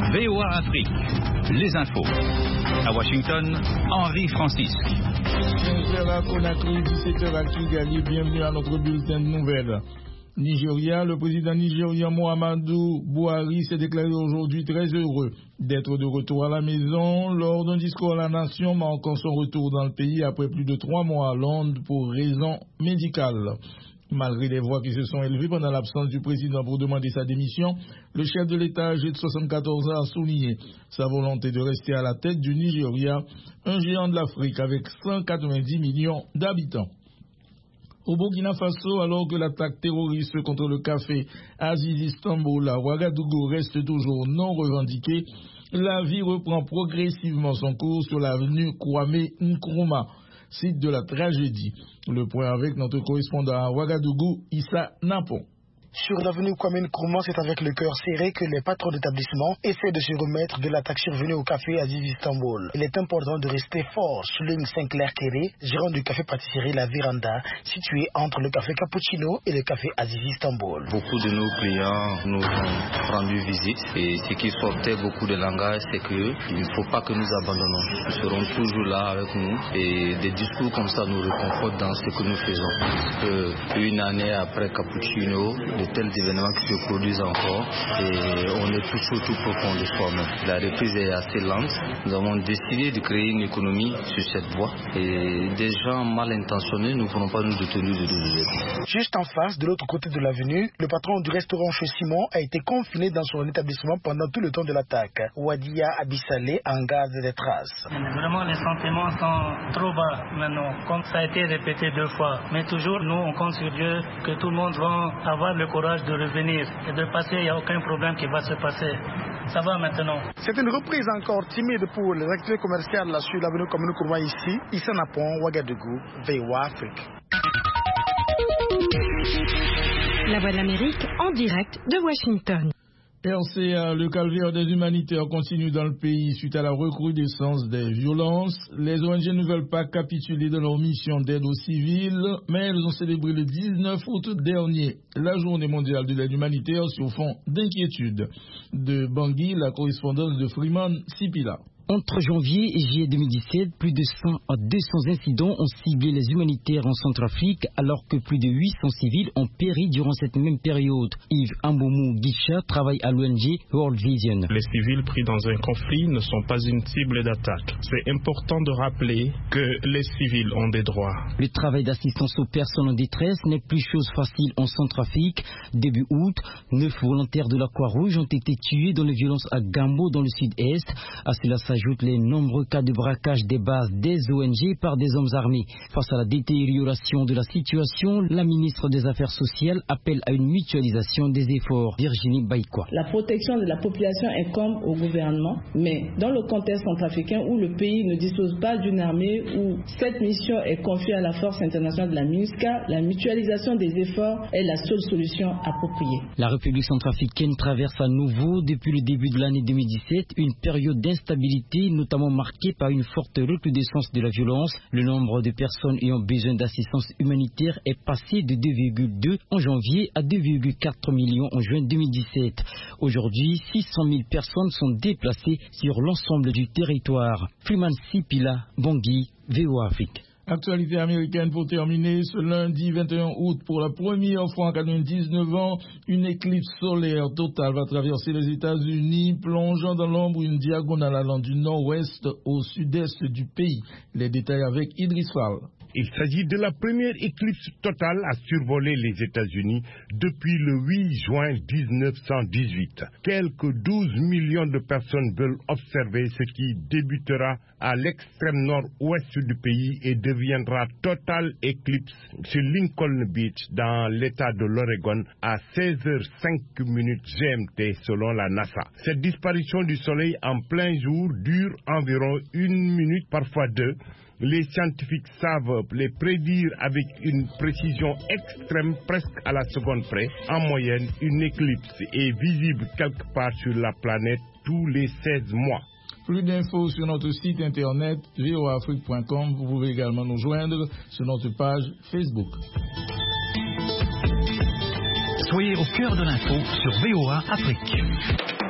VOA Afrique, les infos. À Washington, Henri Francis. Bonjour à Conakry, 17h à Kigali, bienvenue à notre bulletin de nouvelles. Nigeria, le président nigérien Muhammadu Buhari s'est déclaré aujourd'hui très heureux d'être de retour à la maison lors d'un discours à la nation marquant son retour dans le pays après plus de 3 mois à Londres pour raisons médicales. Malgré les voix qui se sont élevées pendant l'absence du président pour demander sa démission, le chef de l'État âgé de 74 ans a souligné sa volonté de rester à la tête du Nigeria, un géant de l'Afrique avec 190 millions d'habitants. Au Burkina Faso, alors que l'attaque terroriste contre le café Aziz Istanbul à Ouagadougou reste toujours non revendiquée, la vie reprend progressivement son cours sur l'avenue Kwame Nkrumah, site de la tragédie. Le point avec notre correspondant à Ouagadougou, Issa Napon. Sur l'avenue Kwame Nkrumah, c'est avec le cœur serré que les patrons d'établissement essaient de se remettre de l'attaque survenue au café Aziz Istanbul. Il est important de rester fort, souligne Sinclair Kéré, gérant du café-pâtisserie La Véranda, situé entre le café Cappuccino et le café Aziz Istanbul. Beaucoup de nos clients nous ont rendu visite et ce qui sortait beaucoup de langage, c'est qu'il ne faut pas que nous abandonnons. Ils seront toujours là avec nous et des discours comme ça nous réconfortent dans ce que nous faisons. Parce que une année après Cappuccino, de tels événements qui se produisent encore et on est tout surtout profond de soi-même. La reprise est assez lente. Nous avons décidé de créer une économie sur cette voie et des gens mal intentionnés ne pourront pas nous détenir de nous. Juste en face, de l'autre côté de l'avenue, le patron du restaurant chez Simon a été confiné dans son établissement pendant tout le temps de l'attaque. Wadia Abissalé en garde des traces. Vraiment, les sentiments sont trop bas maintenant, comme ça a été répété 2 fois. Mais toujours, nous, on compte sur Dieu que tout le monde va avoir le courage de revenir et de passer, il n'y a aucun problème qui va se passer. Ça va maintenant. C'est une reprise encore timide pour les activités commerciales sur l'avenue Kwame Nkrumah ici. Issa Napon, Ouagadougou, VOA Afrique. La Voix de l'Amérique en direct de Washington. RCA, le calvaire des humanitaires continue dans le pays suite à la recrudescence des violences. Les ONG ne veulent pas capituler dans leur mission d'aide aux civils, mais elles ont célébré le 19 août dernier la journée mondiale de l'aide humanitaire sur fond d'inquiétude. De Bangui, la correspondance de Freeman Sipila. Entre janvier et juillet 2017, plus de 100 à 200 incidents ont ciblé les humanitaires en Centrafrique, alors que plus de 800 civils ont péri durant cette même période. Yves Amboumou Guicha travaille à l'ONG World Vision. Les civils pris dans un conflit ne sont pas une cible d'attaque. C'est important de rappeler que les civils ont des droits. Le travail d'assistance aux personnes en détresse n'est plus chose facile en Centrafrique. Début août, 9 volontaires de la Croix-Rouge ont été tués dans les violences à Gambo dans le sud-est. À cela s'ajoutent les nombreux cas de braquage des bases des ONG par des hommes armés. Face à la détérioration de la situation, la ministre des Affaires sociales appelle à une mutualisation des efforts. Virginie Baïkwa. La protection de la population incombe au gouvernement, mais dans le contexte centrafricain où le pays ne dispose pas d'une armée, où cette mission est confiée à la force internationale de la MINUSCA, la mutualisation des efforts est la seule solution appropriée. La République centrafricaine traverse à nouveau, depuis le début de l'année 2017, une période d'instabilité, notamment marquée par une forte recrudescence de la violence. Le nombre de personnes ayant besoin d'assistance humanitaire est passé de 2,2 en janvier à 2,4 millions en juin 2017. Aujourd'hui, 600 000 personnes sont déplacées sur l'ensemble du territoire. Freeman Sipila, Bangui, VOA Afrique. Actualité américaine pour terminer, ce lundi 21 août, pour la première fois en 99 ans, une éclipse solaire totale va traverser les États-Unis, plongeant dans l'ombre une diagonale allant du nord-ouest au sud-est du pays. Les détails avec Idriss Fall. Il s'agit de la première éclipse totale à survoler les États-Unis depuis le 8 juin 1918. Quelques 12 millions de personnes veulent observer ce qui débutera à l'extrême nord-ouest du pays et deviendra Total Eclipse sur Lincoln Beach dans l'État de l'Oregon à 16h05 GMT selon la NASA. Cette disparition du soleil en plein jour dure environ 1 minute, parfois 2. Les scientifiques savent les prédire avec une précision extrême, presque à la seconde près. En moyenne, une éclipse est visible quelque part sur la planète tous les 16 mois. Plus d'infos sur notre site internet voaafrique.com. Vous pouvez également nous joindre sur notre page Facebook. Soyez au cœur de l'info sur VOA Afrique.